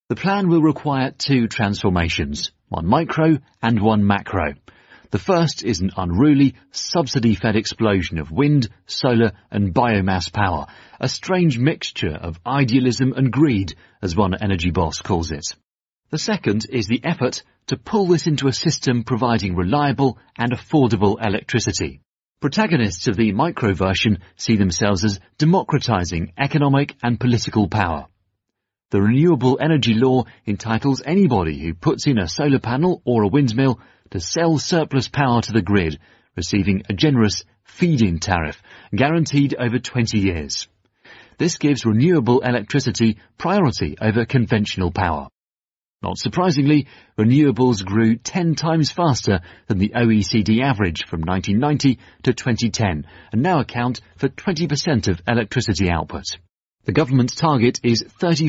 The plan will require two transformations, one micro and one macro. The first is an unruly, subsidy-fed explosion of wind, solar and biomass power, a strange mixture of idealism and greed, as one energy boss calls it. The second is the effort to pull this into a system providing reliable and affordable electricity. Protagonists of the micro version see themselves as democratizing economic and political power. The Renewable Energy Law entitles anybody who puts in a solar panel or a windmill to sell surplus power to the grid, receiving a generous feed-in tariff guaranteed over 20 years. This gives renewable electricity priority over conventional power. Not surprisingly, renewables grew 10 times faster than the OECD average from 1990 to 2010 and now account for 20% of electricity output. The government's target is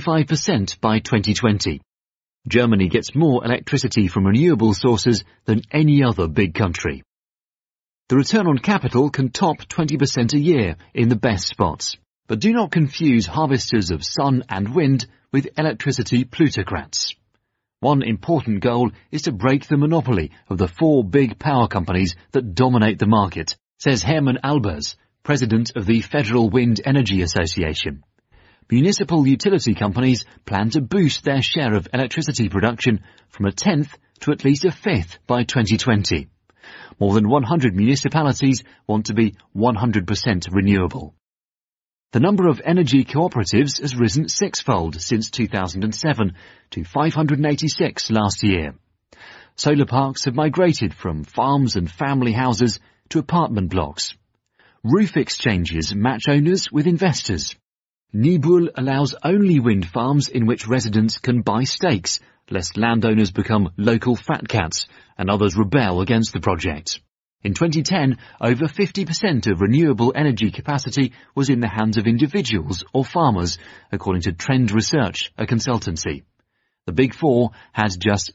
35% by 2020. Germany gets more electricity from renewable sources than any other big country. The return on capital can top 20% a year in the best spots. But do not confuse harvesters of sun and wind with electricity plutocrats. One important goal is to break the monopoly of the four big power companies that dominate the market, says Hermann Albers, president of the Federal Wind Energy Association. Municipal utility companies plan to boost their share of electricity production from a tenth to at least a fifth by 2020. More than 100 municipalities want to be 100% renewable. The number of energy cooperatives has risen sixfold since 2007 to 586 last year. Solar parks have migrated from farms and family houses to apartment blocks. Roof exchanges match owners with investors. Nibul allows only wind farms in which residents can buy stakes, lest landowners become local fat cats and others rebel against the project. In 2010, over 50% of renewable energy capacity was in the hands of individuals or farmers, according to Trend Research, a consultancy. The Big Four had just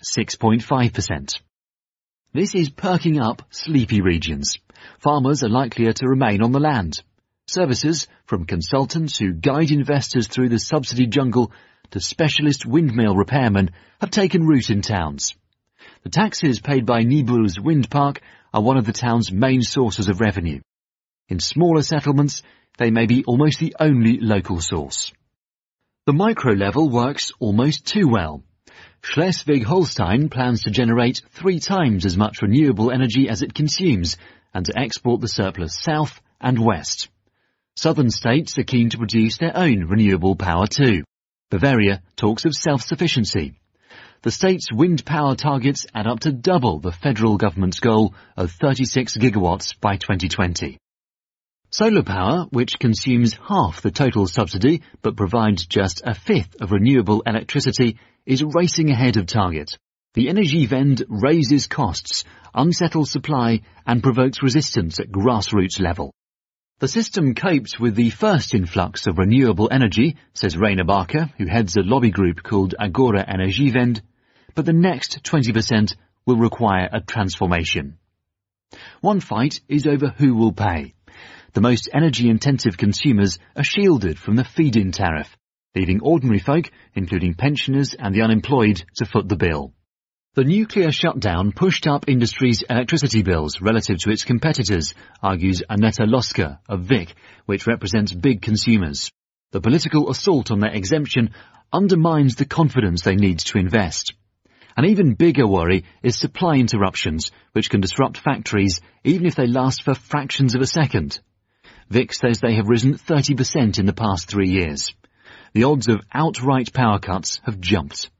6.5%. This is perking up sleepy regions. Farmers are likelier to remain on the land. Services, from consultants who guide investors through the subsidy jungle to specialist windmill repairmen, have taken root in towns. The taxes paid by Nibul's wind park are one of the town's main sources of revenue. In smaller settlements, they may be almost the only local source. The micro level works almost too well. Schleswig-Holstein plans to generate 3 times as much renewable energy as it consumes and to export the surplus south and west. Southern states are keen to produce their own renewable power too. Bavaria talks of self-sufficiency. The state's wind power targets add up to double the federal government's goal of 36 gigawatts by 2020. Solar power, which consumes half the total subsidy but provides just a fifth of renewable electricity, is racing ahead of target. The Energiewende raises costs, unsettles supply and provokes resistance at grassroots level. The system coped with the first influx of renewable energy, says Rainer Barker, who heads a lobby group called Agora Energiewende, but the next 20% will require a transformation. One fight is over who will pay. The most energy-intensive consumers are shielded from the feed-in tariff, leaving ordinary folk, including pensioners and the unemployed, to foot the bill. The nuclear shutdown pushed up industry's electricity bills relative to its competitors, argues Annetta Loska of VIC, which represents big consumers. The political assault on their exemption undermines the confidence they need to invest. An even bigger worry is supply interruptions, which can disrupt factories even if they last for fractions of a second. VIC says they have risen 30% in the past 3 years. The odds of outright power cuts have jumped.